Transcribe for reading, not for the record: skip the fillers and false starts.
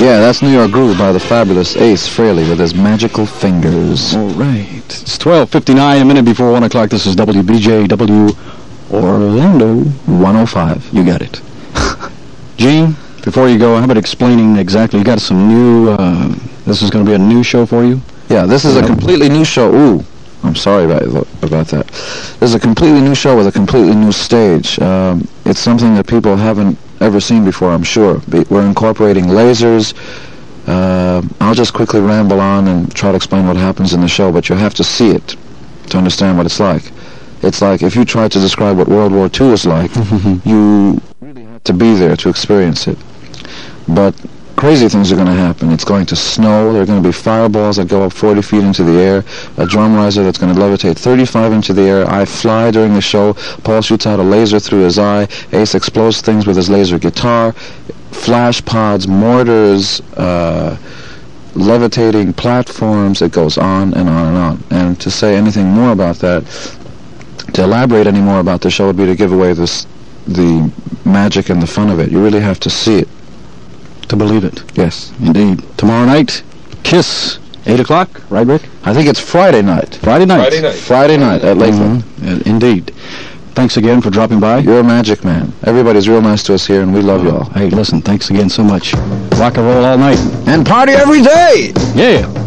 Yeah, that's New York Groove by the fabulous Ace Frehley with his magical fingers. All right. It's 12:59, a minute before 1 o'clock. This is WBJW Orlando 105. You got it. Gene, before you go, how about explaining exactly? You got some new, this is going to be a new show for you? Yeah, this is a completely new show. Ooh, I'm sorry about that. This is a completely new show with a completely new stage. It's something that people haven't ever seen before, I'm sure. We're incorporating lasers. I'll just quickly ramble on and try to explain what happens in the show, but you have to see it to understand what it's like. It's like if you tried to describe what World War II is like, you really had to be there to experience it. But crazy things are going to happen. It's going to snow. There are going to be fireballs that go up 40 feet into the air. A drum riser that's going to levitate 35 into the air. I fly during the show. Paul shoots out a laser through his eye. Ace explodes things with his laser guitar. Flash pods, mortars, levitating platforms. It goes on and on and on. And to say anything more about that, to elaborate any more about the show would be to give away the magic and the fun of it. You really have to see it to believe it. Yes, indeed. Tomorrow night, Kiss, 8 o'clock, right, Rick? I think it's Friday night. Friday night at Lakeland. Indeed. Thanks again for dropping by. You're a magic man. Everybody's real nice to us here, and we love y'all. Hey, listen, thanks again so much. Rock and roll all night. And party every day! Yeah.